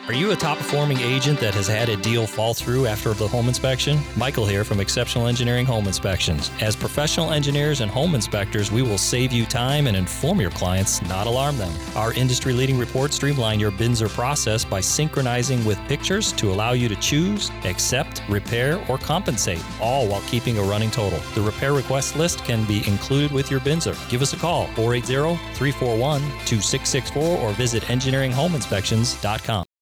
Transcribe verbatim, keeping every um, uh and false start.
Are you a top-performing agent that has had a deal fall through after the home inspection? Michael here from Exceptional Engineering Home Inspections. As professional engineers and home inspectors, we will save you time and inform your clients, not alarm them. Our industry-leading reports streamline your B I N S R process by synchronizing with pictures to allow you to choose, accept, repair, or compensate, all while keeping a running total. The repair request list can be included with your B I N S R. Give us a call, four eight zero, three four one, two six six four, or visit engineering home inspections dot com.